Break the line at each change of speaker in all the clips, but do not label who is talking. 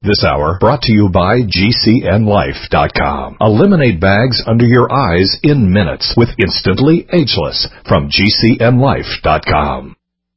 This hour brought to you by GCNLife.com. Eliminate bags under your eyes in minutes with Instantly Ageless from GCNLife.com.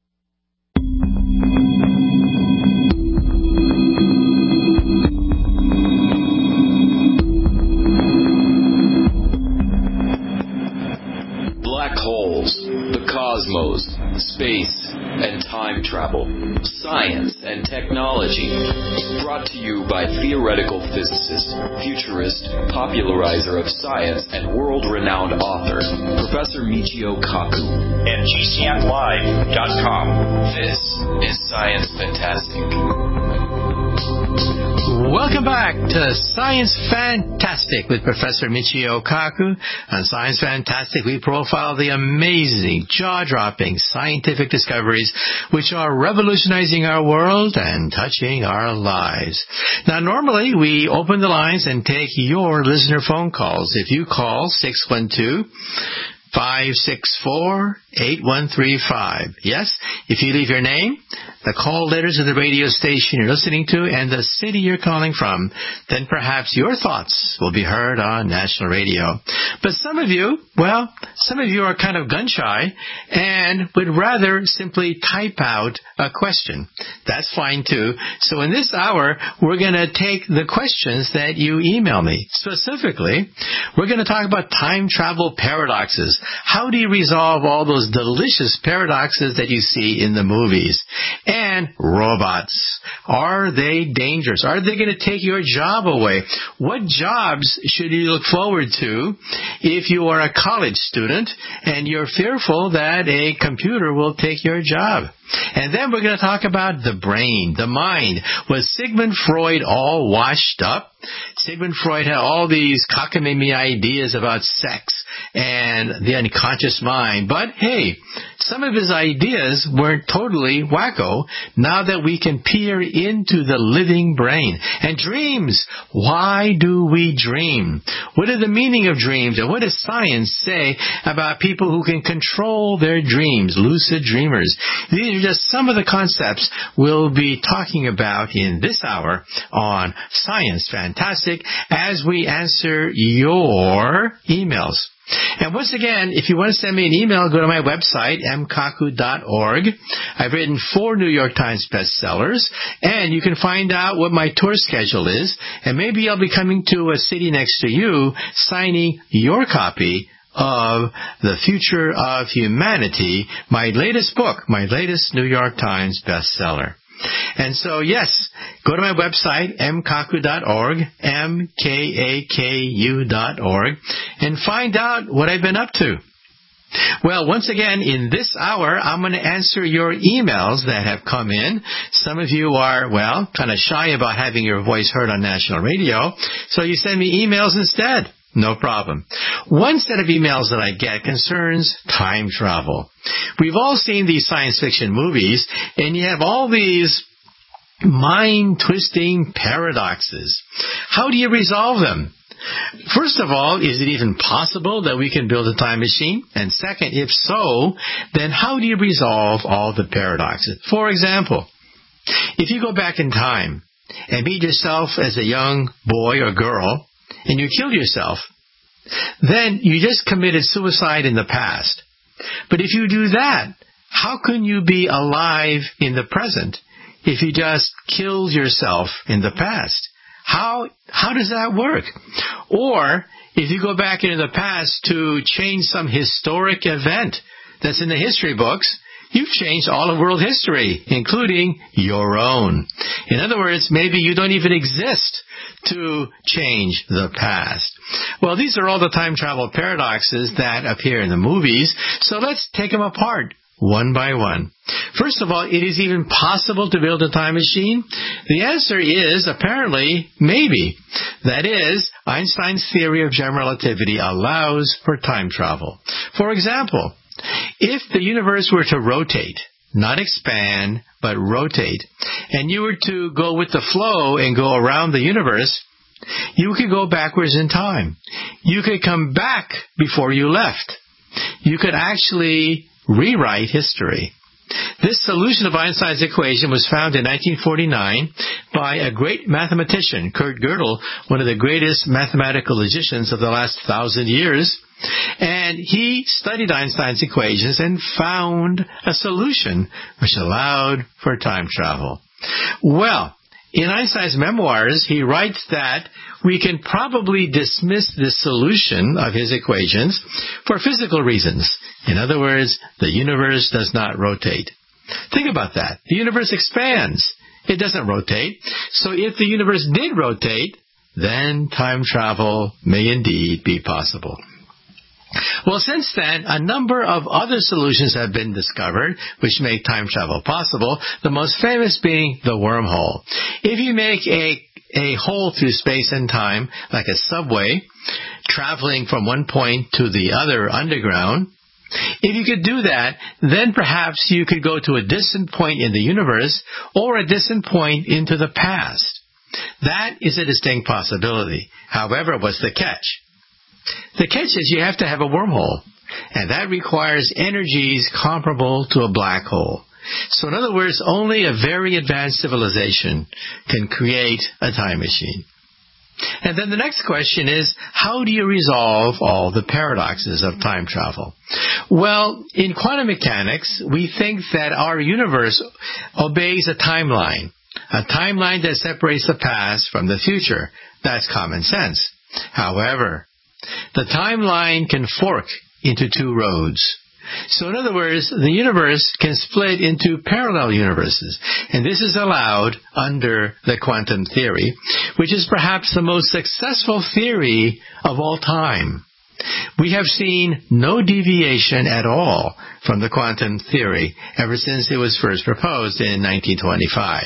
Black holes, the cosmos, space, and time travel, science and technology. Brought to you by theoretical physicist, futurist, popularizer of science, and world-renowned author, Professor Michio Kaku.
And GCNLive.com.
This is Science Fantastic.
Welcome back to Science Fantastic with Professor Michio Kaku. On Science Fantastic, we profile the amazing, jaw-dropping scientific discoveries which are revolutionizing our world and touching our lives. Now, normally we open the lines and take your listener phone calls. If you call 612-564-8135. Yes, if you leave your name, the call letters of the radio station you're listening to, and the city you're calling from, then perhaps your thoughts will be heard on national radio. But some of you are kind of gun-shy and would rather simply type out a question. That's fine, too. So in this hour, we're going to take the questions that you email me. Specifically, we're going to talk about time travel paradoxes. How do you resolve all those delicious paradoxes that you see in the movies? And robots. Are they dangerous? Are they going to take your job away? What jobs should you look forward to if you are a college student and you're fearful that a computer will take your job? And then we're going to talk about the brain, the mind. Was Sigmund Freud all washed up? Sigmund Freud had all these cockamamie ideas about sex and the unconscious mind. But hey, some of his ideas weren't totally wacko now that we can peer into the living brain. And dreams. Why do we dream? What is the meaning of dreams? And what does science say about people who can control their dreams, lucid dreamers? These are just some of the concepts we'll be talking about in this hour on Science Fantastic as we answer your emails. And once again, if you want to send me an email, go to my website, mkaku.org. I've written 4 New York Times bestsellers, and you can find out what my tour schedule is, and maybe I'll be coming to a city next to you, signing your copy of The Future of Humanity, my latest book, my latest New York Times bestseller. And so, yes, go to my website, mkaku.org, mkaku.org, and find out what I've been up to. Well, once again, in this hour, I'm going to answer your emails that have come in. Some of you are, kind of shy about having your voice heard on national radio, so you send me emails instead. No problem. One set of emails that I get concerns time travel. We've all seen these science fiction movies, and you have all these mind-twisting paradoxes. How do you resolve them? First of all, is it even possible that we can build a time machine? And second, if so, then how do you resolve all the paradoxes? For example, if you go back in time and meet yourself as a young boy or girl, and you killed yourself, then you just committed suicide in the past. But if you do that, how can you be alive in the present if you just killed yourself in the past? How does that work? Or if you go back into the past to change some historic event that's in the history books, you've changed all of world history, including your own. In other words, maybe you don't even exist to change the past. Well, these are all the time travel paradoxes that appear in the movies, so let's take them apart one by one. First of all, it is even possible to build a time machine? The answer is apparently maybe. That is, Einstein's theory of general relativity allows for time travel. For example, if the universe were to rotate, not expand, but rotate, and you were to go with the flow and go around the universe, you could go backwards in time. You could come back before you left. You could actually rewrite history. This solution of Einstein's equation was found in 1949 by a great mathematician, Kurt Gödel, one of the greatest mathematical logicians of the last 1,000 years. And he studied Einstein's equations and found a solution which allowed for time travel. Well, in Einstein's memoirs, he writes that we can probably dismiss this solution of his equations for physical reasons. In other words, the universe does not rotate. Think about that. The universe expands. It doesn't rotate. So if the universe did rotate, then time travel may indeed be possible. Well, since then, a number of other solutions have been discovered which make time travel possible, the most famous being the wormhole. If you make a hole through space and time, like a subway, traveling from one point to the other underground, if you could do that, then perhaps you could go to a distant point in the universe or a distant point into the past. That is a distinct possibility. However, what's the catch? The catch is you have to have a wormhole, and that requires energies comparable to a black hole. So in other words, only a very advanced civilization can create a time machine. And then the next question is, how do you resolve all the paradoxes of time travel? Well, in quantum mechanics, we think that our universe obeys a timeline that separates the past from the future. That's common sense. However, the timeline can fork into two roads. So in other words, the universe can split into parallel universes. And this is allowed under the quantum theory, which is perhaps the most successful theory of all time. We have seen no deviation at all from the quantum theory ever since it was first proposed in 1925.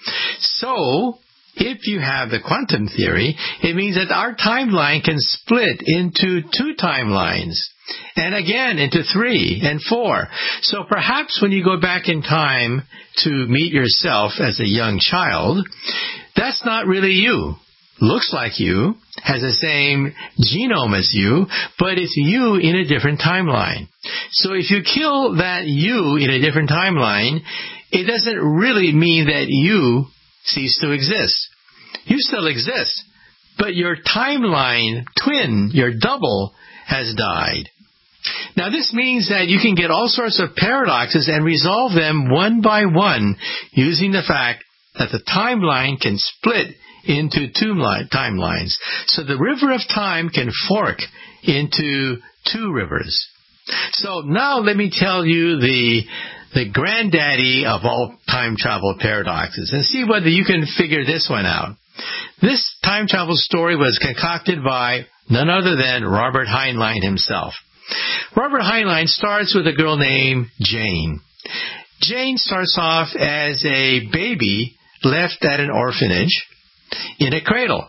So, if you have the quantum theory, it means that our timeline can split into two timelines, and again into 3 and 4. So perhaps when you go back in time to meet yourself as a young child, that's not really you. Looks like you, has the same genome as you, but it's you in a different timeline. So if you kill that you in a different timeline, it doesn't really mean that you cease to exist. You still exist, but your timeline twin, your double, has died. Now this means that you can get all sorts of paradoxes and resolve them one by one using the fact that the timeline can split into two timelines. So the river of time can fork into two rivers. So now let me tell you the granddaddy of all time travel paradoxes and see whether you can figure this one out. This time travel story was concocted by none other than Robert Heinlein himself. Robert Heinlein starts with a girl named Jane. Jane starts off as a baby left at an orphanage in a cradle.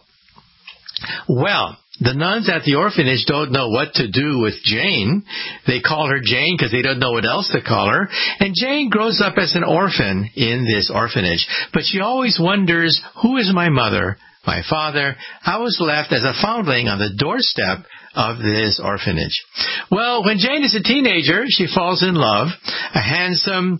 Well, the nuns at the orphanage don't know what to do with Jane. They call her Jane because they don't know what else to call her. And Jane grows up as an orphan in this orphanage. But she always wonders, who is my mother, my father? I was left as a foundling on the doorstep of this orphanage. Well, when Jane is a teenager, she falls in love. A handsome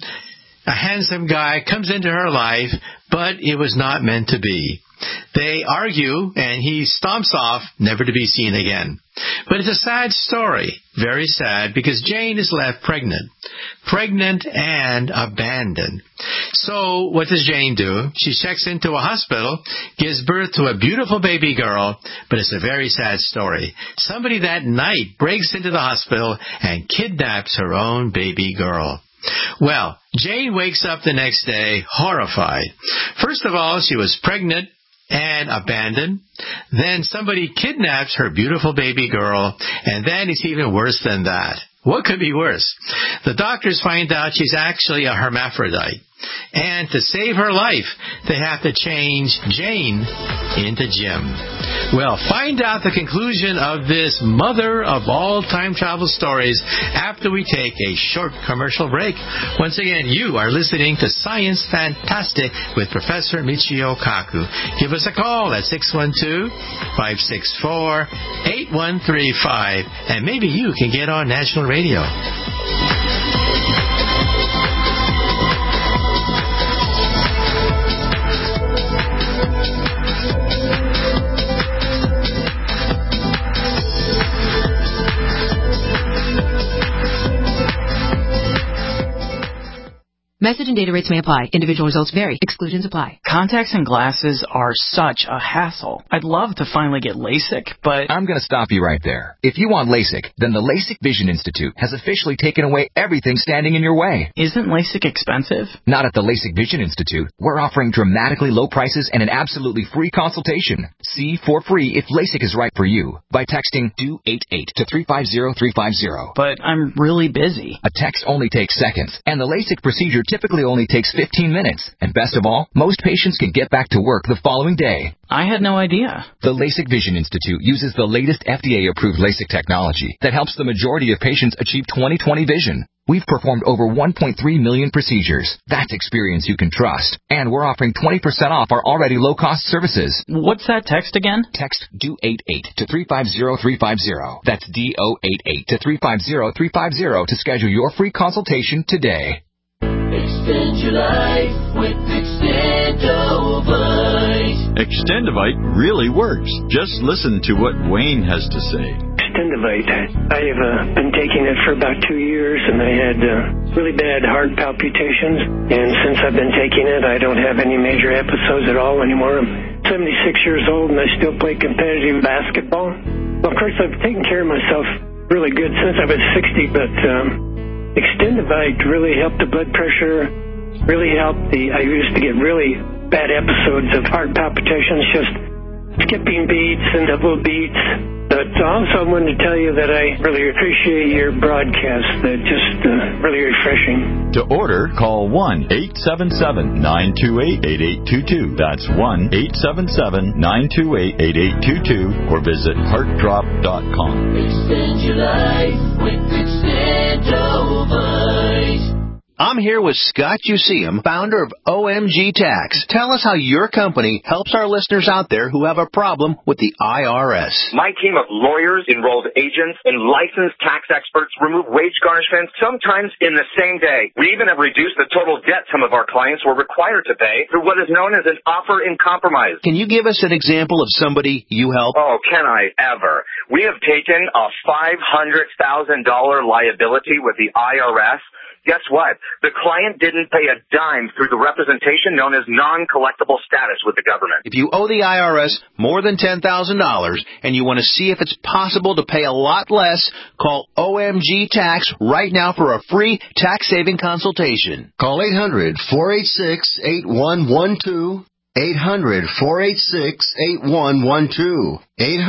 guy comes into her life, but it was not meant to be. They argue, and he stomps off, never to be seen again. But it's a sad story, very sad, because Jane is left pregnant and abandoned. So what does Jane do? She checks into a hospital, gives birth to a beautiful baby girl, but it's a very sad story. Somebody that night breaks into the hospital and kidnaps her own baby girl. Well, Jane wakes up the next day horrified. First of all, she was pregnant and abandoned. Then somebody kidnaps her beautiful baby girl, and then it's even worse than that. What could be worse? The doctors find out she's actually a hermaphrodite. And to save her life, they have to change Jane into Jim. Well, find out the conclusion of this mother of all time travel stories after we take a short commercial break. Once again, you are listening to Science Fantastic with Professor Michio Kaku. Give us a call at 612-564-8135, and maybe you can get on national radio.
Message and data rates may apply. Individual results vary. Exclusions apply.
Contacts and glasses are such a hassle. I'd love to finally get LASIK, but...
I'm going to stop you right there. If you want LASIK, then the LASIK Vision Institute has officially taken away everything standing in your way.
Isn't LASIK expensive?
Not at the LASIK Vision Institute. We're offering dramatically low prices and an absolutely free consultation. See for free if LASIK is right for you by texting DO88 to 350350.
But I'm really busy.
A text only takes seconds, and the LASIK procedure typically only takes 15 minutes. And best of all, most patients can get back to work the following day.
I had no idea.
The LASIK Vision Institute uses the latest FDA-approved LASIK technology that helps the majority of patients achieve 20/20 vision. We've performed over 1.3 million procedures. That's experience you can trust. And we're offering 20% off our already low-cost services.
What's that text again?
Text DO88 to 350350. That's DO88 to 350350 to schedule your free consultation today.
Extend your life with Extendovite.
Extendovite really works. Just listen to what Wayne has to say.
Extendovite. I have been taking it for about 2 years, and I had really bad heart palpitations. And since I've been taking it, I don't have any major episodes at all anymore. I'm 76 years old, and I still play competitive basketball. Well, of course, I've taken care of myself really good since I was 60, but Extendovite really helped the blood pressure, really helped I used to get really bad episodes of heart palpitations, just skipping beats and double beats. But also I wanted to tell you that I really appreciate your broadcast. They're just really refreshing.
To order, call 1-877-928-8822. That's 1-877-928-8822 or visit heartdrop.com.
Extend your life with Extendovite.
I'm here with Scott Useum, founder of OMG Tax. Tell us how your company helps our listeners out there who have a problem with the IRS.
My team of lawyers, enrolled agents, and licensed tax experts remove wage garnishments sometimes in the same day. We even have reduced the total debt some of our clients were required to pay through what is known as an offer in compromise.
Can you give us an example of somebody you help?
Oh, can I ever? We have taken a $500,000 liability with the IRS. Guess what? The client didn't pay a dime through the representation known as non-collectible status with the government.
If you owe the IRS more than $10,000 and you want to see if it's possible to pay a lot less, call OMG Tax right now for a free tax-saving consultation.
Call 800-486-8112. 800-486-8112.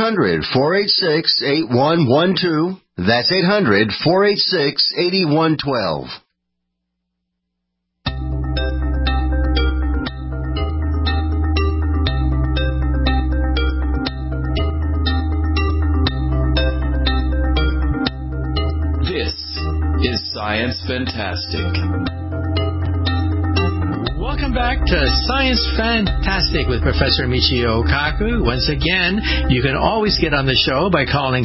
800-486-8112. That's 800-486-8112.
This is Science Fantastic.
Welcome back to Science Fantastic with Professor Michio Kaku. Once again, you can always get on the show by calling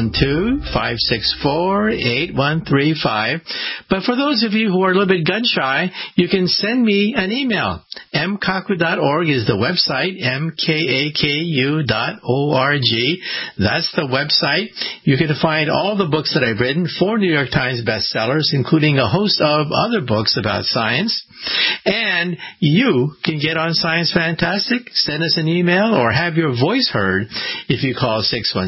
612-564-8135. But for those of you who are a little bit gun-shy, you can send me an email. mkaku.org is the website, mkaku.org. That's the website. You can find all the books that I've written, 4 New York Times bestsellers, including a host of other books about science. And you can get on Science Fantastic, send us an email, or have your voice heard if you call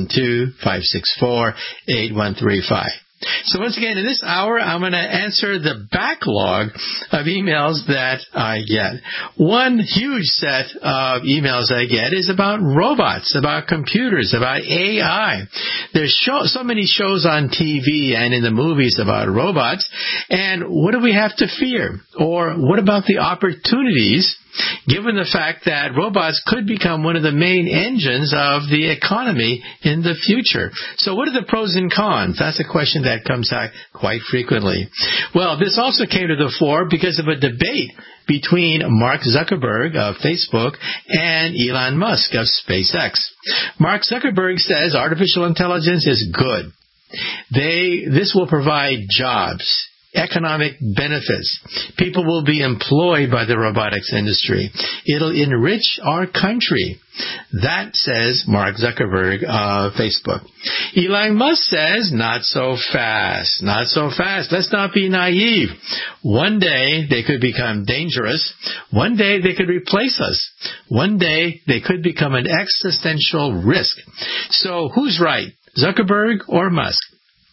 612-564-8135. So once again, in this hour, I'm going to answer the backlog of emails that I get. One huge set of emails I get is about robots, about computers, about AI. There's so many shows on TV and in the movies about robots, and what do we have to fear? Or what about the opportunities, given the fact that robots could become one of the main engines of the economy in the future? So what are the pros and cons? That's a question that comes out quite frequently. Well, this also came to the fore because of a debate between Mark Zuckerberg of Facebook and Elon Musk of SpaceX. Mark Zuckerberg says artificial intelligence is good. This will provide jobs, economic benefits. People will be employed by the robotics industry. It'll enrich our country. That says Mark Zuckerberg of Facebook. Elon Musk says, not so fast, not so fast. Let's not be naive. One day they could become dangerous. One day they could replace us. One day they could become an existential risk. So who's right, Zuckerberg or Musk?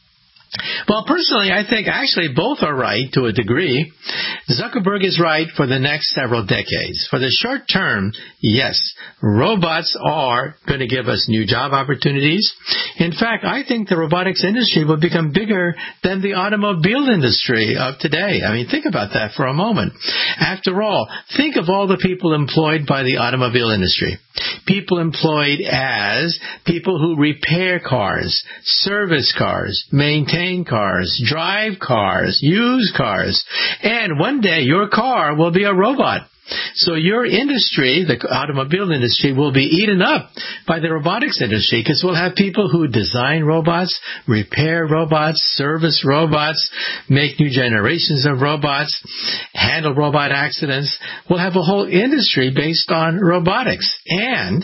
Well, personally, I think actually both are right to a degree. Zuckerberg is right for the next several decades. For the short term, yes, robots are going to give us new job opportunities. In fact, I think the robotics industry will become bigger than the automobile industry of today. I mean, think about that for a moment. After all, think of all the people employed by the automobile industry. People employed as people who repair cars, service cars, maintain cars, drive cars, use cars. And one day your car will be a robot. So your industry, the automobile industry, will be eaten up by the robotics industry because we'll have people who design robots, repair robots, service robots, make new generations of robots, handle robot accidents. We'll have a whole industry based on robotics. And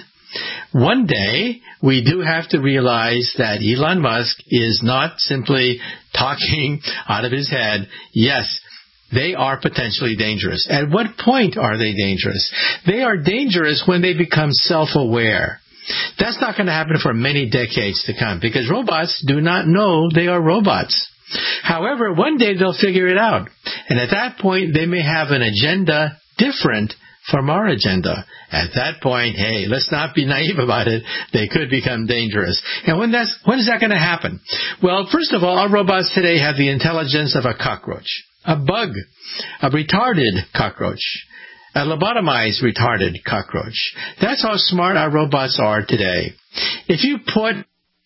one day, we do have to realize that Elon Musk is not simply talking out of his head. Yes, they are potentially dangerous. At what point are they dangerous? They are dangerous when they become self-aware. That's not going to happen for many decades to come because robots do not know they are robots. However, one day they'll figure it out. And at that point, they may have an agenda different from our agenda. At that point, hey, let's not be naive about it. They could become dangerous. And when is that going to happen? Well, first of all, our robots today have the intelligence of a cockroach, a bug, a retarded cockroach, a lobotomized retarded cockroach. That's how smart our robots are today. If you put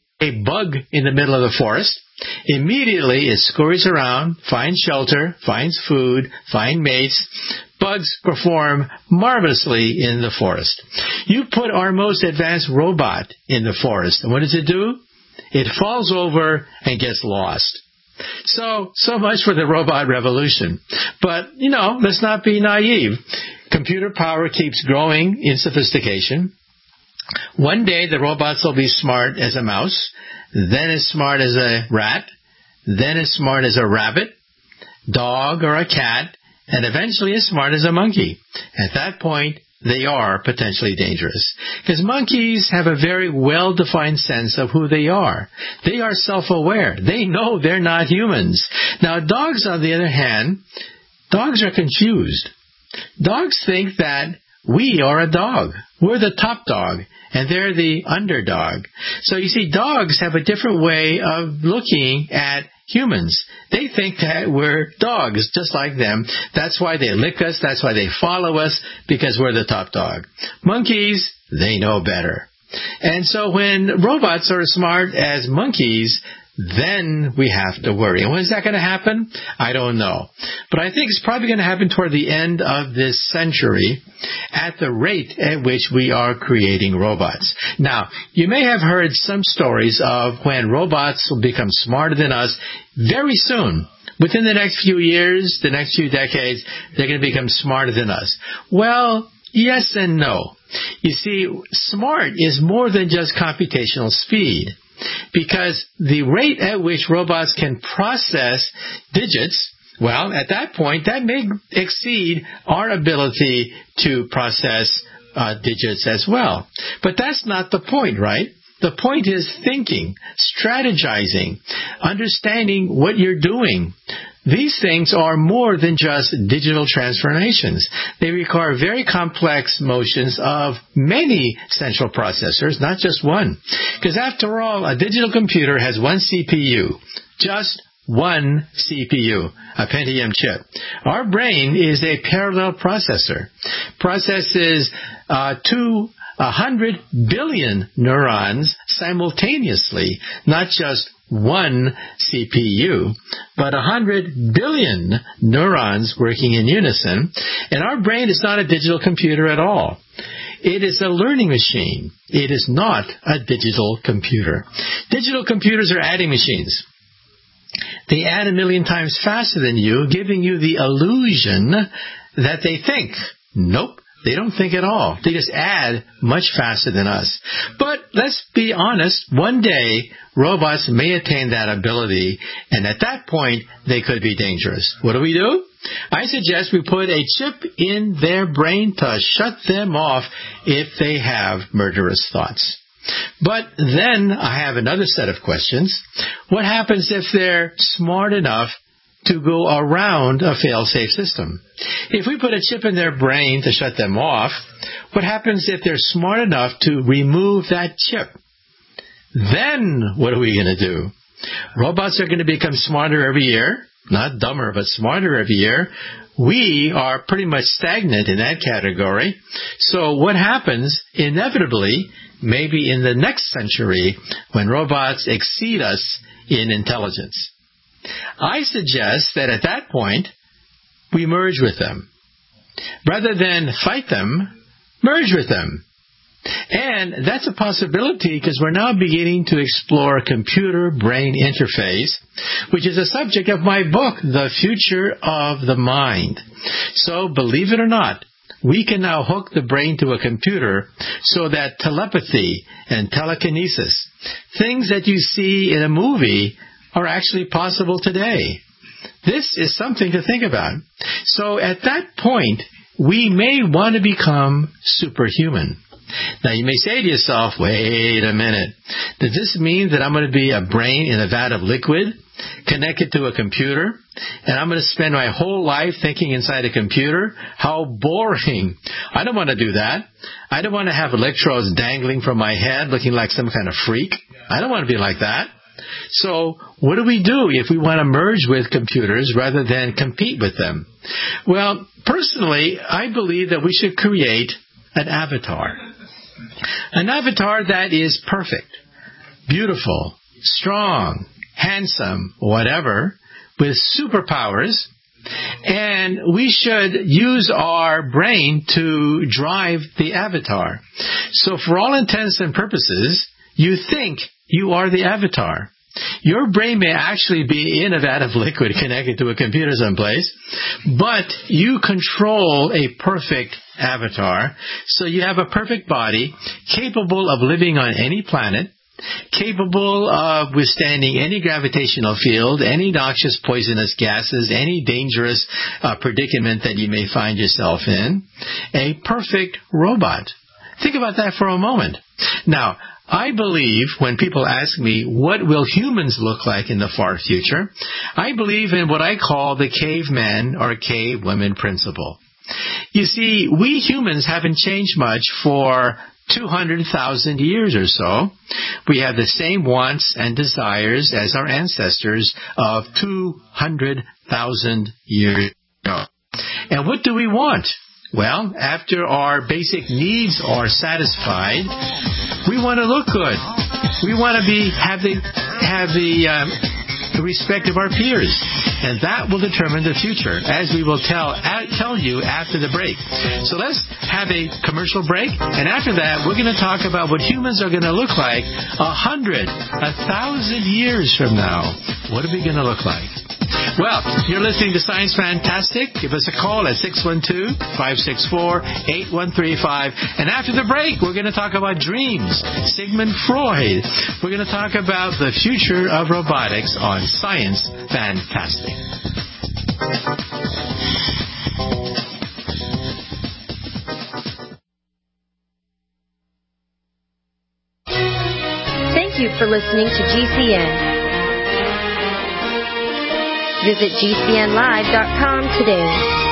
a bug in the middle of the forest, immediately it scurries around, finds shelter, finds food, finds mates. Bugs perform marvelously in the forest. You put our most advanced robot in the forest, and what does it do? It falls over and gets lost. So much for the robot revolution. But, let's not be naive. Computer power keeps growing in sophistication. One day the robots will be smart as a mouse, then as smart as a rat, then as smart as a rabbit, dog, or a cat, and eventually as smart as a monkey. At that point, they are potentially dangerous. Because monkeys have a very well-defined sense of who they are. They are self-aware. They know they're not humans. Now, dogs, on the other hand, dogs are confused. Dogs think that we are a dog. We're the top dog, and they're the underdog. So you see, dogs have a different way of looking at humans. They think that we're dogs, just like them. That's why they lick us. That's why they follow us, because we're the top dog. Monkeys, they know better. And so when robots are as smart as monkeys, then we have to worry. And when is that going to happen? I don't know. But I think it's probably going to happen toward the end of this century at the rate at which we are creating robots. Now, you may have heard some stories of when robots will become smarter than us very soon. Within the next few years, the next few decades, they're going to become smarter than us. Well, yes and no. You see, smart is more than just computational speed. Because the rate at which robots can process digits, well, at that point, that may exceed our ability to process digits as well. But that's not the point, right? The point is thinking, strategizing, understanding what you're doing. These things are more than just digital transformations. They require very complex motions of many central processors, not just one. Because after all, a digital computer has one CPU, just one CPU, a Pentium chip. Our brain is a parallel processor, processes 100 billion neurons simultaneously, not just one CPU, but 100 billion neurons working in unison. And our brain is not a digital computer at all. It is a learning machine. It is not a digital computer. Digital computers are adding machines. They add 1 million times faster than you, giving you the illusion that they think. Nope. They don't think at all. They just add much faster than us. But let's be honest, one day robots may attain that ability, and at that point, they could be dangerous. What do? I suggest we put a chip in their brain to shut them off if they have murderous thoughts. But then I have another set of questions. What happens if they're smart enough to go around a fail-safe system? If we put a chip in their brain to shut them off, what happens if they're smart enough to remove that chip? Then what are we going to do? Robots are going to become smarter every year. Not dumber, but smarter every year. We are pretty much stagnant in that category. So what happens inevitably, maybe in the next century, when robots exceed us in intelligence? I suggest that at that point, we merge with them. Rather than fight them, merge with them. And that's a possibility because we're now beginning to explore computer-brain interface, which is a subject of my book, The Future of the Mind. So, believe it or not, we can now hook the brain to a computer so that telepathy and telekinesis, things that you see in a movie, are actually possible today. This is something to think about. So at that point, we may want to become superhuman. Now you may say to yourself, wait a minute, does this mean that I'm going to be a brain in a vat of liquid connected to a computer, and I'm going to spend my whole life thinking inside a computer? How boring. I don't want to do that. I don't want to have electrodes dangling from my head looking like some kind of freak. I don't want to be like that. So what do we do if we want to merge with computers rather than compete with them? Well, personally, I believe that we should create an avatar. An avatar that is perfect, beautiful, strong, handsome, whatever, with superpowers. And we should use our brain to drive the avatar. So for all intents and purposes, you think you are the avatar. Your brain may actually be in a vat of liquid connected to a computer someplace, but you control a perfect avatar. So you have a perfect body capable of living on any planet, capable of withstanding any gravitational field, any noxious poisonous gases, any dangerous predicament that you may find yourself in. A perfect robot. Think about that for a moment. Now, I believe when people ask me, what will humans look like in the far future? I believe in what I call the caveman or cavewoman principle. You see, we humans haven't changed much for 200,000 years or so. We have the same wants and desires as our ancestors of 200,000 years ago. And what do we want? Well, after our basic needs are satisfied, we want to look good. We want to have the respect of our peers, and that will determine the future, as we will tell you after the break. So let's have a commercial break, and after that, we're going to talk about what humans are going to look like 1,000 years from now. What are we going to look like? Well, you're listening to Science Fantastic. Give us a call at 612-564-8135. And after the break, we're going to talk about dreams. Sigmund Freud. We're going to talk about the future of robotics on Science Fantastic.
Thank you for listening to GCN. Visit GCNlive.com today.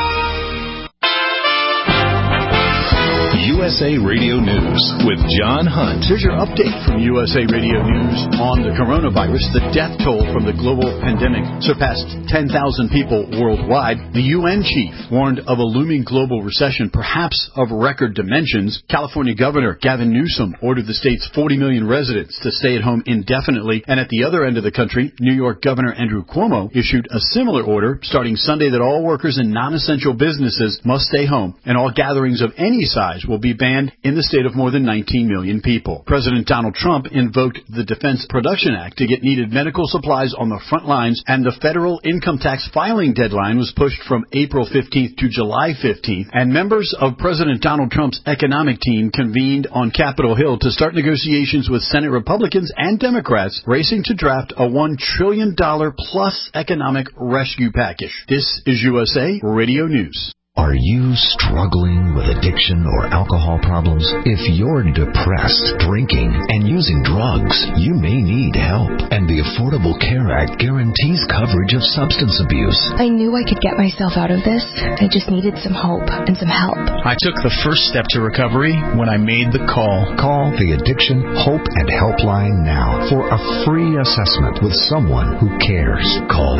USA Radio News with John Hunt.
Here's your update from USA Radio News on the coronavirus. The death toll from the global pandemic surpassed 10,000 people worldwide. The UN chief warned of a looming global recession, perhaps of record dimensions. California Governor Gavin Newsom ordered the state's 40 million residents to stay at home indefinitely. And at the other end of the country, New York Governor Andrew Cuomo issued a similar order starting Sunday that all workers in non-essential businesses must stay home, and all gatherings of any size will be be banned in the state of more than 19 million people. President Donald Trump invoked the Defense Production Act to get needed medical supplies on the front lines, and the federal income tax filing deadline was pushed from April 15th to July 15th, and members of President Donald Trump's economic team convened on Capitol Hill to start negotiations with Senate Republicans and Democrats racing to draft a $1 trillion plus economic rescue package. This is USA Radio News.
Are you struggling with addiction or alcohol problems? If you're depressed, drinking, and using drugs, you may need help. And the Affordable Care Act guarantees coverage of substance abuse.
I knew I could get myself out of this. I just needed some hope and some help.
I took the first step to recovery when I made the call.
Call the Addiction Hope and Helpline now for a free assessment with someone who cares. Call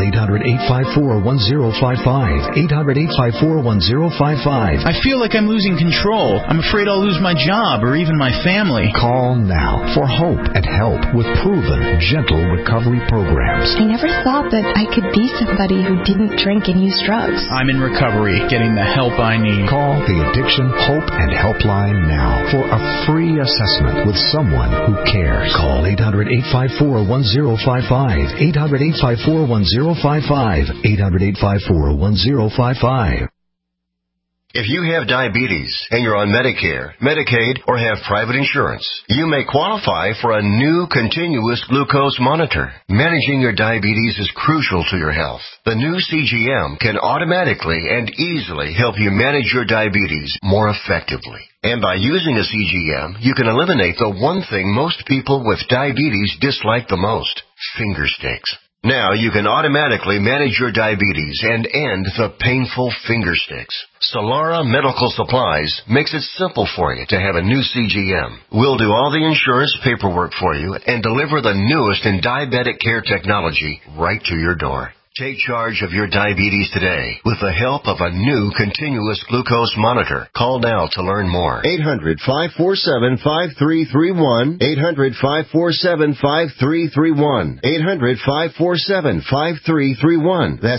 800-854-1055. 800-854-1055.
I feel like I'm losing control. I'm afraid I'll lose my job or even my family.
Call now for hope and help with proven, gentle recovery programs.
I never thought that I could be somebody who didn't drink and use drugs.
I'm in recovery, getting the help I need.
Call the Addiction Hope and Helpline now for a free assessment with someone who cares. Call 800-854-1055. 800-854-1055. 800-854-1055.
If you have diabetes and you're on Medicare, Medicaid, or have private insurance, you may qualify for a new continuous glucose monitor. Managing your diabetes is crucial to your health. The new CGM can automatically and easily help you manage your diabetes more effectively. And by using a CGM, you can eliminate the one thing most people with diabetes dislike the most: finger sticks. Now you can automatically manage your diabetes and end the painful finger sticks. Solara Medical Supplies makes it simple for you to have a new CGM. We'll do all the insurance paperwork for you and deliver the newest in diabetic care technology right to your door. Take charge of your diabetes today with the help of a new continuous glucose monitor. Call now to learn more.
800-547-5331. 800-547-5331. 800-547-5331. That's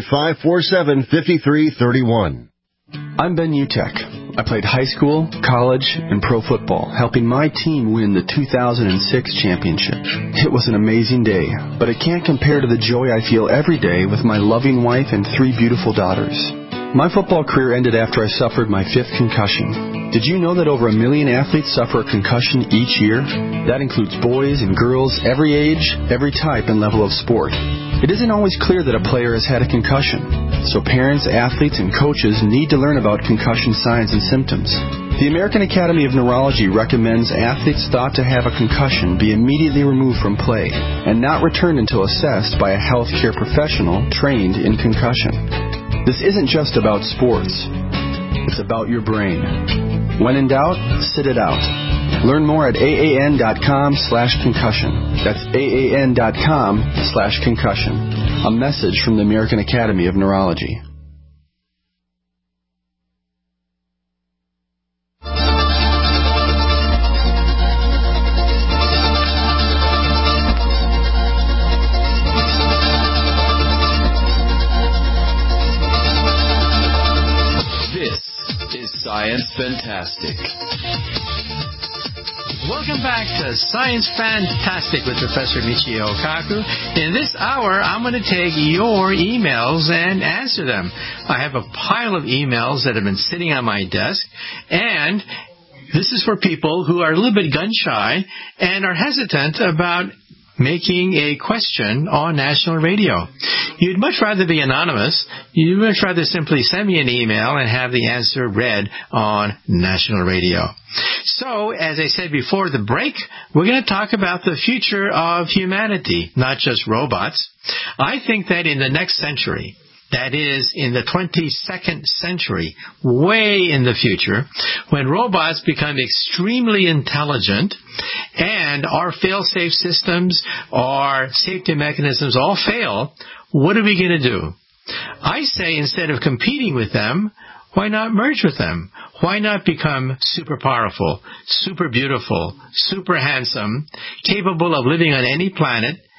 800-547-5331.
I'm Ben Utek. I played high school, college, and pro football, helping my team win the 2006 championship. It was an amazing day, but it can't compare to the joy I feel every day with my loving wife and 3 beautiful daughters. My football career ended after I suffered my 5th concussion. Did you know that over 1 million athletes suffer a concussion each year? That includes boys and girls, every age, every type and level of sport. It isn't always clear that a player has had a concussion, so parents, athletes, and coaches need to learn about concussion signs and symptoms. The American Academy of Neurology recommends athletes thought to have a concussion be immediately removed from play and not returned until assessed by a healthcare professional trained in concussion. This isn't just about sports. It's about your brain. When in doubt, sit it out. Learn more at AAN.com/concussion. That's AAN.com/concussion. A message from the American Academy of Neurology.
Science Fantastic.
Welcome back to Science Fantastic with Professor Michio Kaku. In this hour, I'm going to take your emails and answer them. I have a pile of emails that have been sitting on my desk, and this is for people who are a little bit gun-shy and are hesitant about making a question on national radio. You'd much rather be anonymous. You'd much rather simply send me an email and have the answer read on national radio. So, as I said before the break, we're going to talk about the future of humanity, not just robots. I think that in the next century, that is, in the 22nd century, way in the future, when robots become extremely intelligent and our fail-safe systems, our safety mechanisms all fail, what are we going to do? I say instead of competing with them, why not merge with them? Why not become super powerful, super beautiful, super handsome, capable of living on any planet,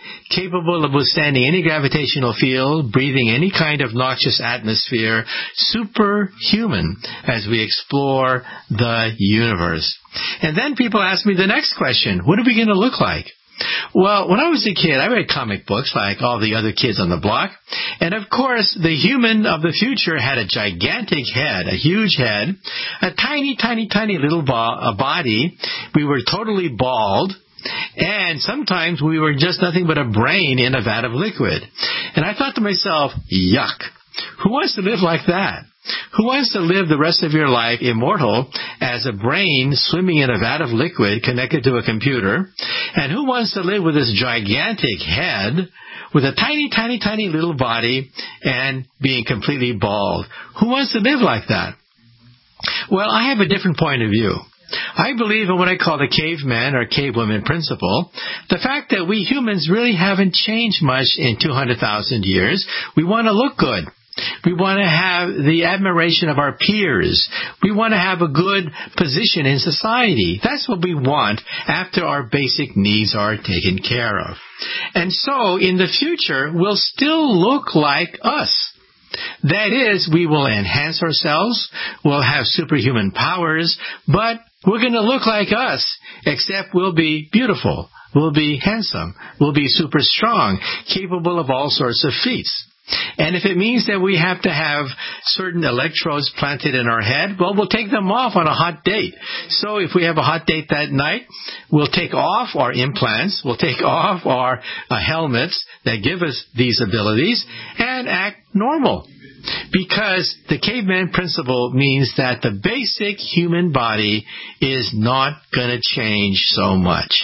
capable of withstanding any gravitational field, breathing any kind of noxious atmosphere, superhuman as we explore the universe. And then people ask me the next question, what are we going to look like? Well, when I was a kid, I read comic books like all the other kids on the block. And of course, the human of the future had a gigantic head, a huge head, a tiny, tiny, tiny little body. We were totally bald. And sometimes we were just nothing but a brain in a vat of liquid. And I thought to myself, yuck. Who wants to live like that? Who wants to live the rest of your life immortal as a brain swimming in a vat of liquid connected to a computer? And who wants to live with this gigantic head with a tiny, tiny, tiny little body and being completely bald? Who wants to live like that? Well, I have a different point of view. I believe in what I call the caveman or cavewoman principle. The fact that we humans really haven't changed much in 200,000 years. We want to look good. We want to have the admiration of our peers. We want to have a good position in society. That's what we want after our basic needs are taken care of. And so, in the future, we'll still look like us. That is, we will enhance ourselves, we'll have superhuman powers, but we're going to look like us, except we'll be beautiful, we'll be handsome, we'll be super strong, capable of all sorts of feats. And if it means that we have to have certain electrodes planted in our head, well, we'll take them off on a hot date. So if we have a hot date that night, we'll take off our implants, we'll take off our helmets that give us these abilities and act normal. Because the caveman principle means that the basic human body is not going to change so much.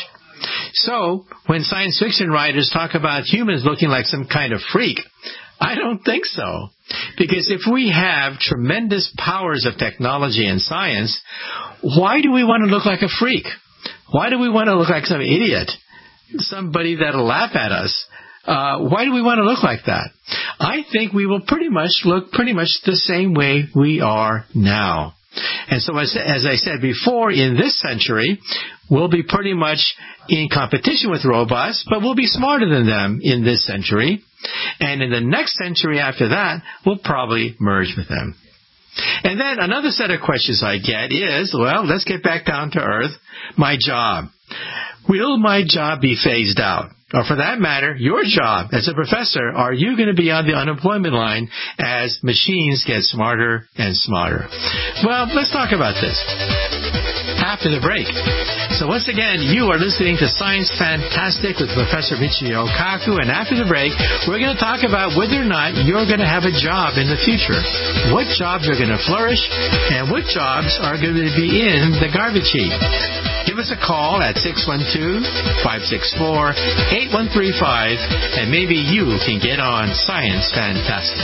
So when science fiction writers talk about humans looking like some kind of freak, I don't think so. Because if we have tremendous powers of technology and science, why do we want to look like a freak? Why do we want to look like some idiot? Somebody that'll laugh at us? Why do we want to look like that? I think we will pretty much look the same way we are now. And so as I said before, in this century, we'll be pretty much in competition with robots, but we'll be smarter than them in this century. And in the next century after that, we'll probably merge with them. And then another set of questions I get is, well, let's get back down to earth. My job. Will my job be phased out? Or for that matter, your job as a professor, are you going to be on the unemployment line as machines get smarter and smarter? Well, let's talk about this after the break. So once again, you are listening to Science Fantastic with Professor Michio Kaku, and after the break, we're going to talk about whether or not you're going to have a job in the future. What jobs are going to flourish, and what jobs are going to be in the garbage heap. Give us a call at 612-564-8135, and maybe you can get on Science Fantastic.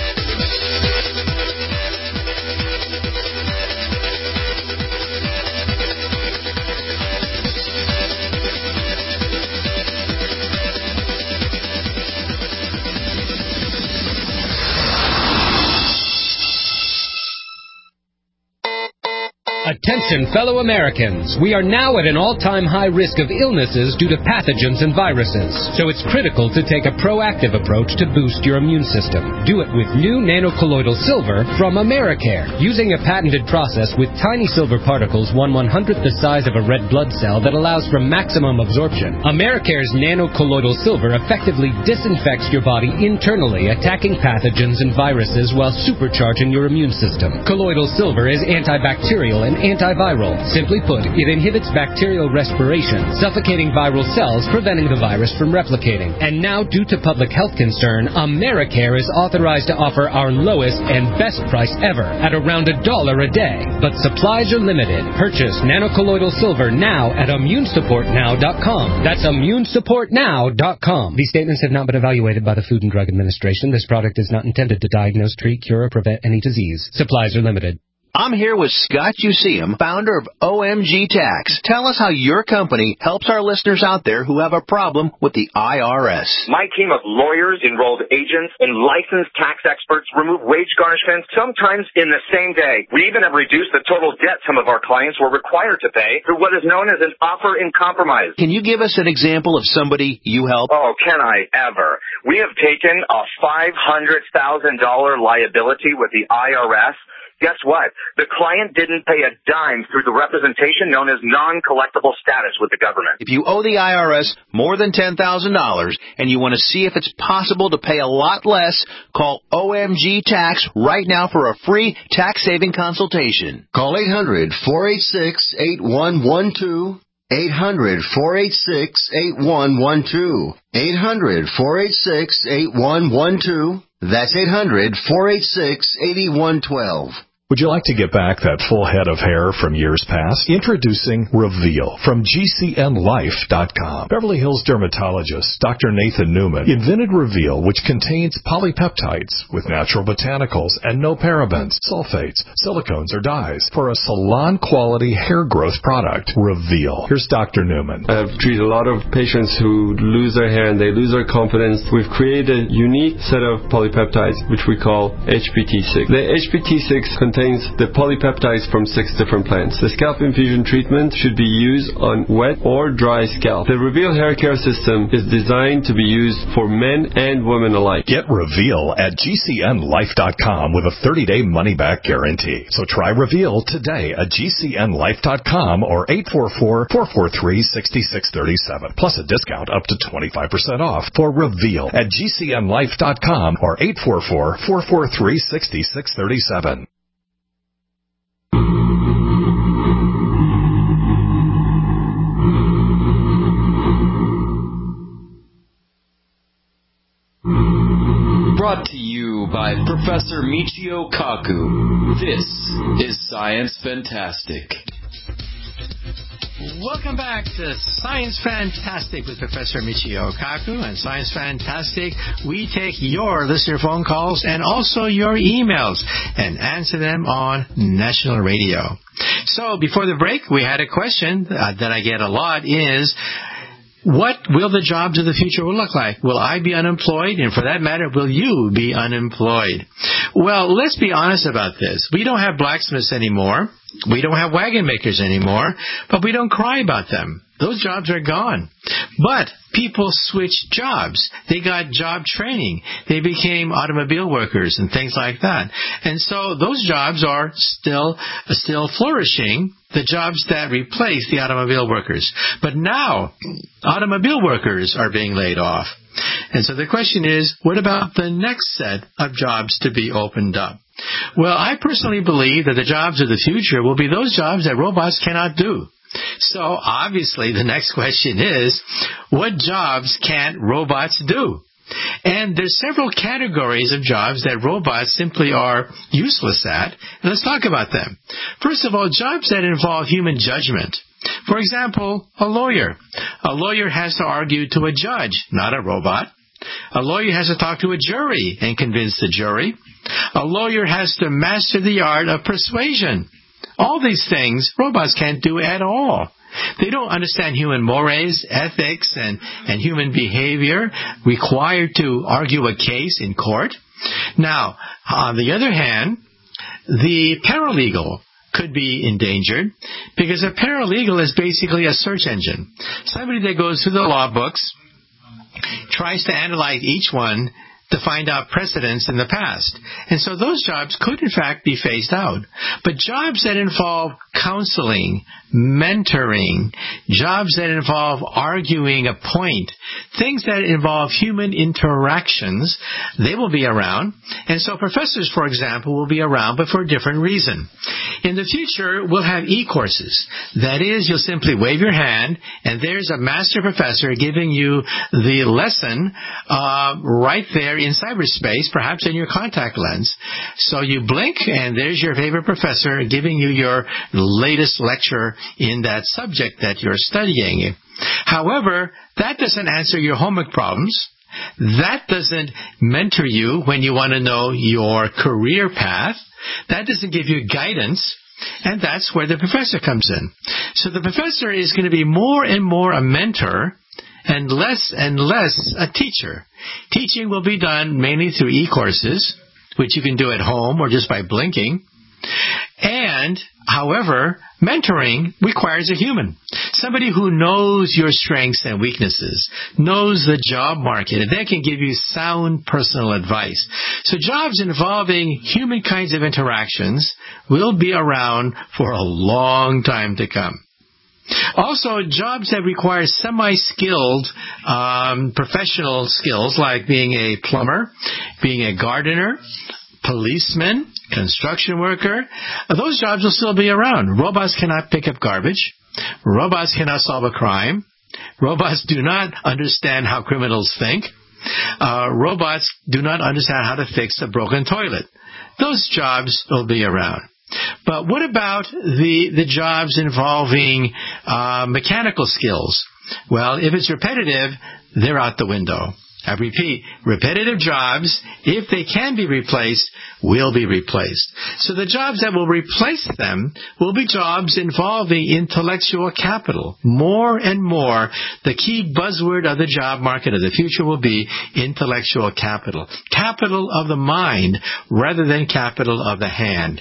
Attention, fellow Americans. We are now at an all-time high risk of illnesses due to pathogens and viruses. So it's critical to take a proactive approach to boost your immune system. Do it with new nanocolloidal silver from Americare. Using a patented process with tiny silver particles 1/100th the size of a red blood cell that allows for maximum absorption, Americare's nanocolloidal silver effectively disinfects your body internally, attacking pathogens and viruses while supercharging your immune system. Colloidal silver is antibacterial and antiviral. Simply put, it inhibits bacterial respiration, suffocating viral cells, preventing the virus from replicating. And now, due to public health concern, Americare is authorized to offer our lowest and best price ever at around $1 a day. But supplies are limited. Purchase nanocolloidal silver now at immunesupportnow.com. That's immunesupportnow.com. These statements have not been evaluated by the Food and Drug Administration. This product is not intended to diagnose, treat, cure, or prevent any disease. Supplies are limited.
I'm here with Scott Useum, founder of OMG Tax. Tell us how your company helps our listeners out there who have a problem with the IRS.
My team of lawyers, enrolled agents, and licensed tax experts remove wage garnishments sometimes in the same day. We even have reduced the total debt some of our clients were required to pay through what is known as an offer in compromise.
Can you give us an example of somebody you help?
Oh, can I ever? We have taken a $500,000 liability with the IRS. Guess what? The client didn't pay a dime through the representation known as non-collectible status with the government.
If you owe the IRS more than $10,000 and you want to see if it's possible to pay a lot less, call OMG Tax right now for a free tax-saving consultation.
Call 800-486-8112. 800-486-8112. 800-486-8112. That's 800-486-8112.
Would you like to get back that full head of hair from years past? Introducing Reveal from GCNLife.com. Beverly Hills dermatologist Dr. Nathan Newman invented Reveal, which contains polypeptides with natural botanicals and no parabens, sulfates, silicones, or dyes for a salon-quality hair growth product. Reveal. Here's Dr. Newman.
I've treated a lot of patients who lose their hair and they lose their confidence. We've created a unique set of polypeptides, which we call HPT6. The HPT6 contains the polypeptides from 6 different plants. The scalp infusion treatment should be used on wet or dry scalp. The Reveal hair care system is designed to be used for men and women alike.
Get Reveal at GCNLife.com with a 30-day money-back guarantee. So try Reveal today at GCNLife.com or 844-443-6637. Plus a discount up to 25% off for Reveal at GCNLife.com or 844-443-6637.
Brought to you by Professor Michio Kaku. This is Science Fantastic.
Welcome back to Science Fantastic with Professor Michio Kaku. And Science Fantastic, we take your listener phone calls and also your emails and answer them on national radio. So before the break, we had a question that I get a lot is, what will the jobs of the future look like? Will I be unemployed? And for that matter, will you be unemployed? Well, let's be honest about this. We don't have blacksmiths anymore. We don't have wagon makers anymore. But we don't cry about them. Those jobs are gone. But people switched jobs. They got job training. They became automobile workers and things like that. And so those jobs are still flourishing, the jobs that replace the automobile workers. But now, automobile workers are being laid off. And so the question is, what about the next set of jobs to be opened up? Well, I personally believe that the jobs of the future will be those jobs that robots cannot do. So obviously the next question is, what jobs can't robots do? And there's several categories of jobs that robots simply are useless at. And let's talk about them. First of all, jobs that involve human judgment. For example, a lawyer. A lawyer has to argue to a judge, not a robot. A lawyer has to talk to a jury and convince the jury. A lawyer has to master the art of persuasion. All these things robots can't do at all. They don't understand human mores, ethics, and human behavior required to argue a case in court. Now, on the other hand, the paralegal could be endangered because a paralegal is basically a search engine. Somebody that goes through the law books, tries to analyze each one to find out precedents in the past. And so those jobs could, in fact, be phased out. But jobs that involve counseling, mentoring, jobs that involve arguing a point, things that involve human interactions, they will be around. And so professors, for example, will be around, but for a different reason. In the future, we'll have e-courses. That is, you'll simply wave your hand, and there's a master professor giving you the lesson right there in cyberspace, perhaps in your contact lens. So you blink, and there's your favorite professor giving you your latest lecture in that subject that you're studying. However, that doesn't answer your homework problems. That doesn't mentor you when you want to know your career path. That doesn't give you guidance, and that's where the professor comes in. So the professor is going to be more and more a mentor and less a teacher. Teaching will be done mainly through e-courses, which you can do at home or just by blinking. And, however, mentoring requires a human. Somebody who knows your strengths and weaknesses, knows the job market, and they can give you sound personal advice. So jobs involving human kinds of interactions will be around for a long time to come. Also, jobs that require semi-skilled professional skills like being a plumber, being a gardener, policeman, construction worker, those jobs will still be around. Robots cannot pick up garbage. Robots cannot solve a crime. Robots do not understand how criminals think. Robots do not understand how to fix a broken toilet. Those jobs will be around. But what about the jobs involving mechanical skills? Well, if it's repetitive, they're out the window. I repeat, repetitive jobs, if they can be replaced, will be replaced. So the jobs that will replace them will be jobs involving intellectual capital. More and more, the key buzzword of the job market of the future will be intellectual capital. Capital of the mind rather than capital of the hand.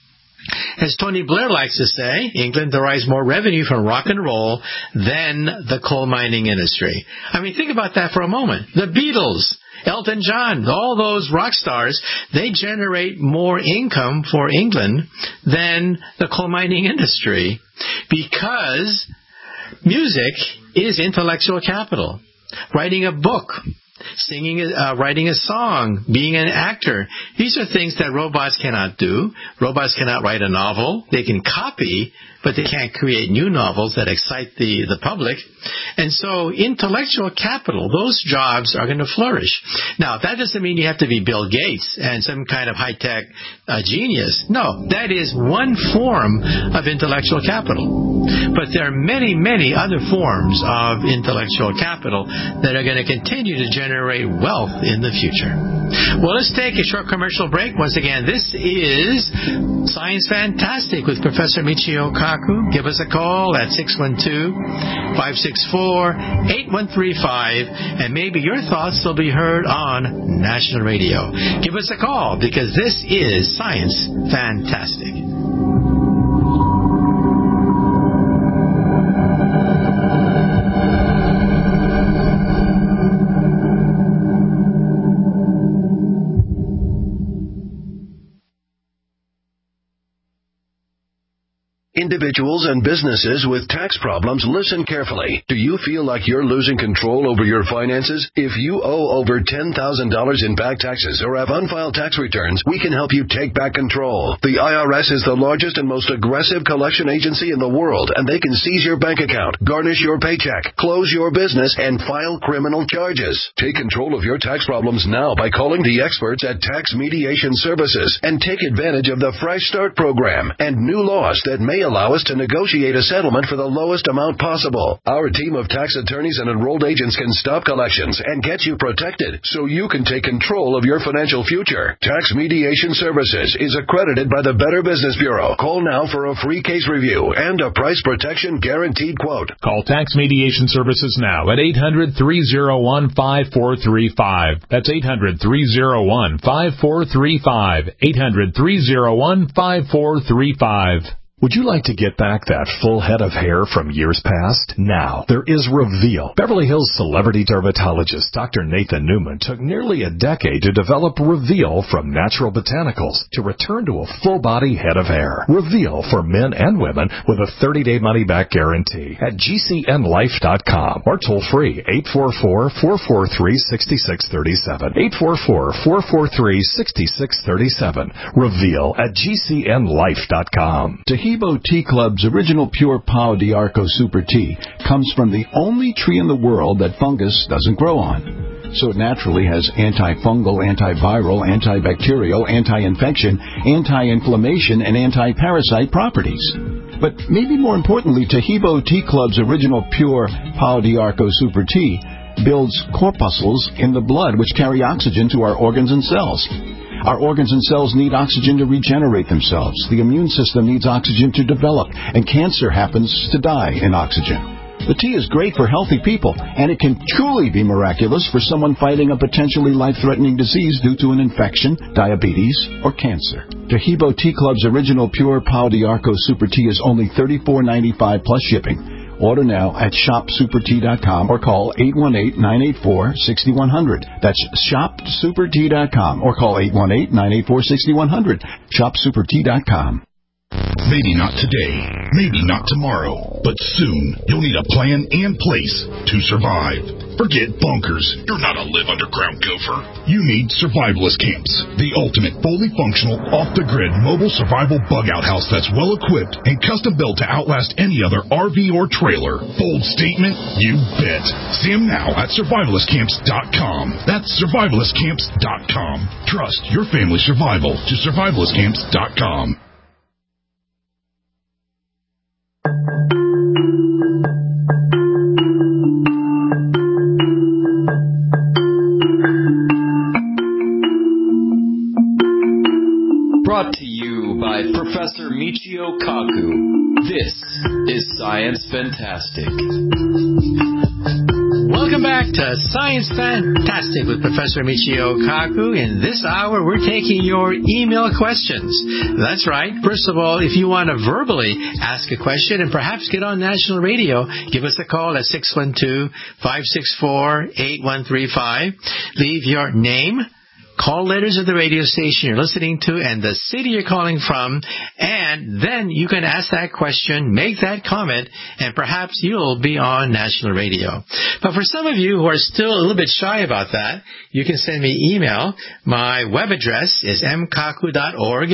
As Tony Blair likes to say, England derives more revenue from rock and roll than the coal mining industry. I mean, think about that for a moment. The Beatles, Elton John, all those rock stars, they generate more income for England than the coal mining industry because music is intellectual capital. Writing a book, singing, writing a song, being an actor. These are things that robots cannot do. Robots cannot write a novel. They can copy, but they can't create new novels that excite the public. And so intellectual capital, those jobs are going to flourish. Now, that doesn't mean you have to be Bill Gates and some kind of high-tech genius. No, that is one form of intellectual capital. But there are many, many other forms of intellectual capital that are going to continue to generate wealth in the future. Well, let's take a short commercial break. Once again, this is Science Fantastic with Professor Michio Kaku. Give us a call at 612-564-8135, and maybe your thoughts will be heard on national radio. Give us a call because this is Science Fantastic.
Individuals and businesses with tax problems, listen carefully. Do you feel like you're losing control over your finances? If you owe over $10,000 in back taxes or have unfiled tax returns, we can help you take back control. The IRS is the largest and most aggressive collection agency in the world, and they can seize your bank account, garnish your paycheck, close your business, and file criminal charges. Take control of your tax problems now by calling the experts at Tax Mediation Services and take advantage of the Fresh Start program and new laws that may allow us to negotiate a settlement for the lowest amount possible. Our team of tax attorneys and enrolled agents can stop collections and get you protected so you can take control of your financial future. Tax Mediation Services is accredited by the Better Business Bureau. Call now for a free case review and a price protection guaranteed quote.
Call Tax Mediation Services now at 800-301-5435. That's 800-301-5435. 800-301-5435. Would you like to get back that full head of hair from years past? Now, there is Reveal. Beverly Hills celebrity dermatologist Dr. Nathan Newman took nearly a decade to develop Reveal from natural botanicals to return to a full-body head of hair. Reveal for men and women with a 30-day money-back guarantee at GCNlife.com or toll-free 844-443-6637. 844-443-6637. Reveal at GCNlife.com.
Tahibo Tea Club's original pure Pau d'Arco Super Tea comes from the only tree in the world that fungus doesn't grow on. So it naturally has antifungal, antiviral, antibacterial, anti-infection, anti-inflammation, and anti-parasite properties. But maybe more importantly, Tahibo Tea Club's original pure Pau d'Arco Super Tea builds corpuscles in the blood which carry oxygen to our organs and cells. Our organs and cells need oxygen to regenerate themselves. The immune system needs oxygen to develop, and cancer happens to die in oxygen. The tea is great for healthy people, and it can truly be miraculous for someone fighting a potentially life-threatening disease due to an infection, diabetes, or cancer. Tahibo Tea Club's original pure Pau d'Arco Super Tea is only $34.95 plus shipping. Order now at shopsupertea.com or call 818-984-6100. That's shopsupertea.com or call 818-984-6100. Shopsupertea.com.
Maybe not today, maybe not tomorrow, but soon you'll need a plan in place to survive. Forget bunkers. You're not a live underground gopher. You need survivalist camps, the ultimate fully functional, off-the-grid mobile survival bug-out house that's well-equipped and custom-built to outlast any other RV or trailer. Bold statement? You bet. See them now at survivalistcamps.com. That's survivalistcamps.com. Trust your family's survival to survivalistcamps.com.
Brought to you by Professor Michio Kaku. This is Science Fantastic.
Welcome back to Science Fantastic with Professor Michio Kaku. In this hour, we're taking your email questions. That's right. First of all, if you want to verbally ask a question and perhaps get on national radio, give us a call at 612-564-8135. Leave your name, call letters of the radio station you're listening to, and the city you're calling from, and then you can ask that question, make that comment, and perhaps you'll be on national radio. But for some of you who are still a little bit shy about that, you can send me email. My web address is mkaku.org,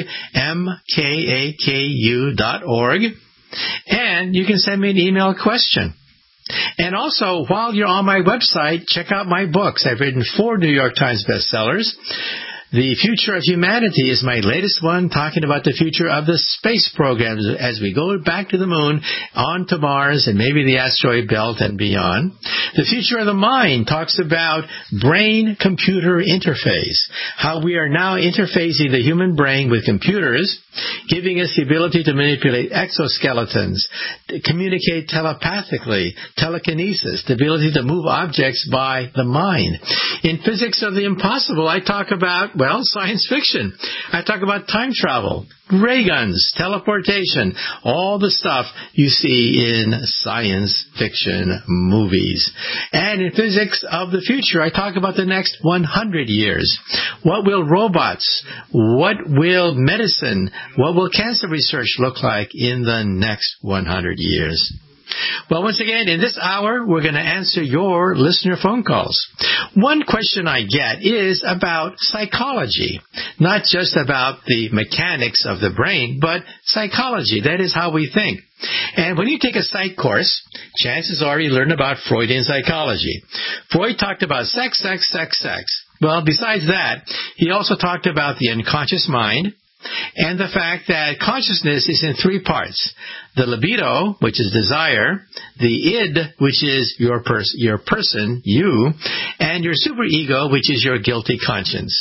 mkaku.org, and you can send me an email question. And also, while you're on my website, check out my books. I've written 4 New York Times bestsellers. The Future of Humanity is my latest one, talking about the future of the space program as we go back to the moon, on to Mars, and maybe the asteroid belt and beyond. The Future of the Mind talks about brain-computer interface, how we are now interfacing the human brain with computers, giving us the ability to manipulate exoskeletons, to communicate telepathically, telekinesis, the ability to move objects by the mind. In Physics of the Impossible, I talk about, well, science fiction. I talk about time travel, ray guns, teleportation, all the stuff you see in science fiction movies. And in Physics of the Future, I talk about the next 100 years. What will robots, what will medicine, what will cancer research look like in the next 100 years? Well, once again, in this hour, we're going to answer your listener phone calls. One question I get is about psychology, not just about the mechanics of the brain, but psychology. That is how we think. And when you take a psych course, chances are you learn about Freudian psychology. Freud talked about sex. Well, besides that, he also talked about the unconscious mind, and the fact that consciousness is in 3 parts. The libido, which is desire, the id, which is your person, you, and your superego, which is your guilty conscience.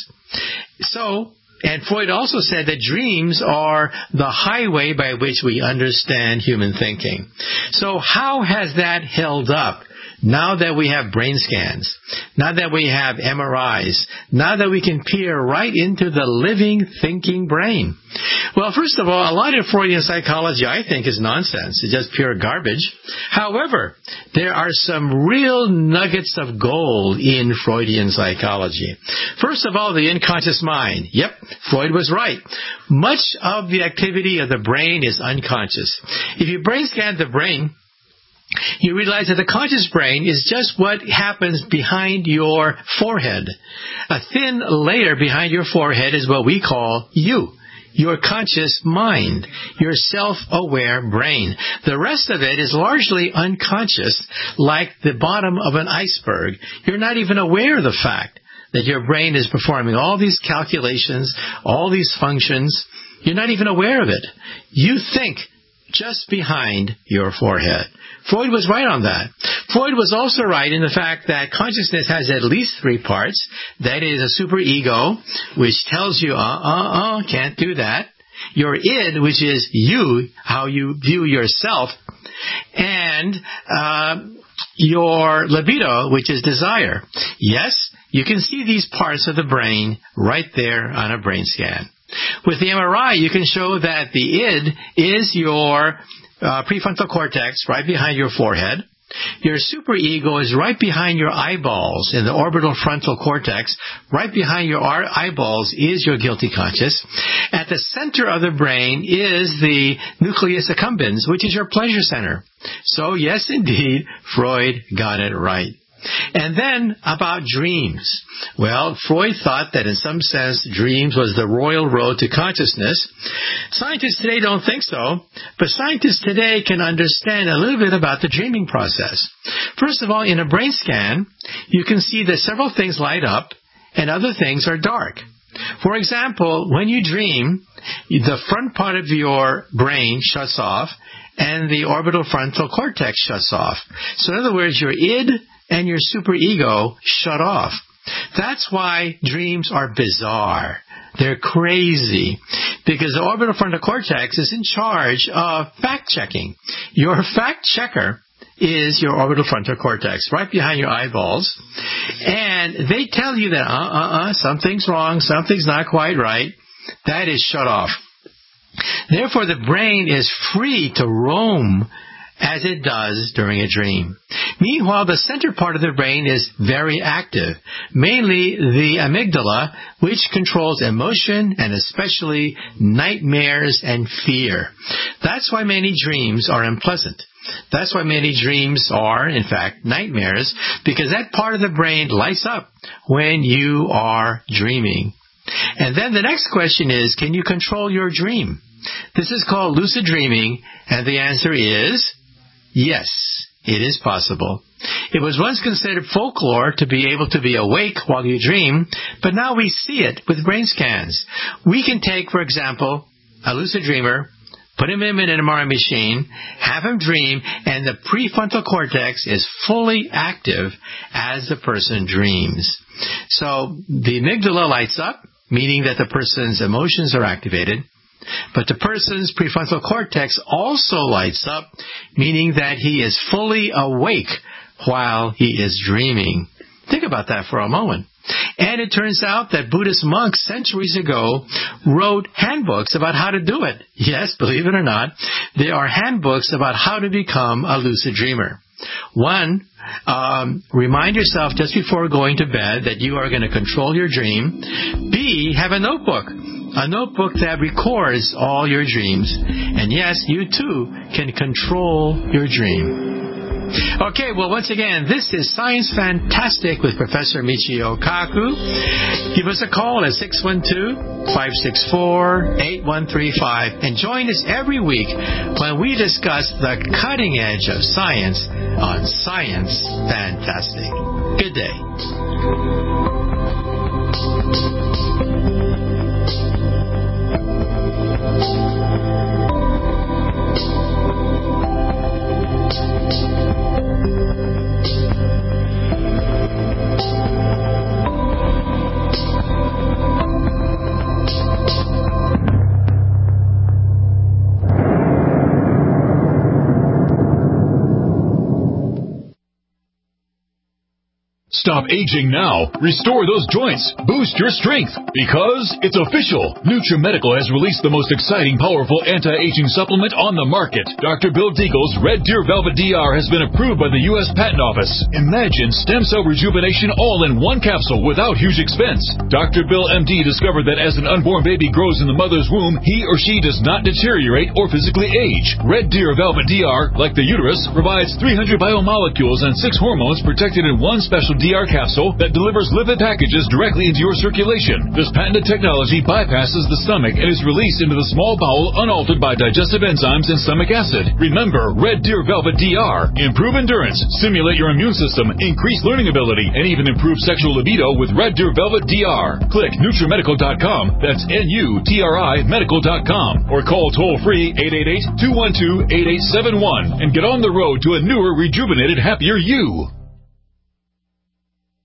And Freud also said that dreams are the highway by which we understand human thinking. So how has that held up? Now that we have brain scans, now that we have MRIs, now that we can peer right into the living, thinking brain. Well, first of all, a lot of Freudian psychology, I think, is nonsense. It's just pure garbage. However, there are some real nuggets of gold in Freudian psychology. First of all, the unconscious mind. Yep, Freud was right. Much of the activity of the brain is unconscious. If you brain scan the brain, you realize that the conscious brain is just what happens behind your forehead. A thin layer behind your forehead is what we call you, your conscious mind, your self-aware brain. The rest of it is largely unconscious, like the bottom of an iceberg. You're not even aware of the fact that your brain is performing all these calculations, all these functions. You're not even aware of it. You think just behind your forehead. Freud was right on that. Freud was also right in the fact that consciousness has at least 3 parts. That is a superego, which tells you, can't do that. Your id, which is you, how you view yourself. And your libido, which is desire. Yes, you can see these parts of the brain right there on a brain scan. With the MRI, you can show that the id is your prefrontal cortex right behind your forehead. Your superego is right behind your eyeballs in the orbital frontal cortex. Right behind your eyeballs is your guilty conscious. At the center of the brain is the nucleus accumbens, which is your pleasure center. So yes, indeed, Freud got it right. And then about dreams. Well, Freud thought that in some sense dreams was the royal road to consciousness. Scientists today don't think so, but scientists today can understand a little bit about the dreaming process. First of all, in a brain scan, you can see that several things light up and other things are dark. For example, when you dream, the front part of your brain shuts off and the orbital frontal cortex shuts off. So in other words, your id and your superego shut off. That's why dreams are bizarre. They're crazy because the orbital frontal cortex is in charge of fact-checking. Your fact-checker is your orbital frontal cortex right behind your eyeballs. And they tell you that, something's wrong, something's not quite right. That is shut off. Therefore, the brain is free to roam as it does during a dream. Meanwhile, the center part of the brain is very active, mainly the amygdala, which controls emotion and especially nightmares and fear. That's why many dreams are unpleasant. That's why many dreams are, in fact, nightmares, because that part of the brain lights up when you are dreaming. And then the next question is, can you control your dream? This is called lucid dreaming, and the answer is yes, it is possible. It was once considered folklore to be able to be awake while you dream, but now we see it with brain scans. We can take, for example, a lucid dreamer, put him in an MRI machine, have him dream, and the prefrontal cortex is fully active as the person dreams. So the amygdala lights up, meaning that the person's emotions are activated. But the person's prefrontal cortex also lights up, meaning that he is fully awake while he is dreaming. Think about that for a moment. And it turns out that Buddhist monks centuries ago wrote handbooks about how to do it. Yes, believe it or not, there are handbooks about how to become a lucid dreamer. One, remind yourself just before going to bed that you are going to control your dream. B, have a notebook that records all your dreams. And yes, you too can control your dream. Okay, well, once again, this is Science Fantastic with Professor Michio Kaku. Give us a call at 612-564-8135 and join us every week when we discuss the cutting edge of science on Science Fantastic. Good day.
Stop aging now. Restore those joints. Boost your strength. Because it's official. NutriMedical has released the most exciting, powerful anti-aging supplement on the market. Dr. Bill Deagle's Red Deer Velvet DR has been approved by the U.S. Patent Office. Imagine stem cell rejuvenation all in one capsule without huge expense. Dr. Bill MD discovered that as an unborn baby grows in the mother's womb, he or she does not deteriorate or physically age. Red Deer Velvet DR, like the uterus, provides 300 biomolecules and 6 hormones protected in one special DR
DR capsule that delivers lipid packages directly into your circulation. This patented technology bypasses the stomach and is released into the small bowel unaltered by digestive enzymes and stomach acid. Remember, Red Deer Velvet DR. Improve endurance, stimulate your immune system, increase learning ability, and even improve sexual libido with Red Deer Velvet DR. Click NutriMedical.com, that's NUTRI Medical.com, or call toll-free 888-212-8871 and get on the road to a newer, rejuvenated, happier you.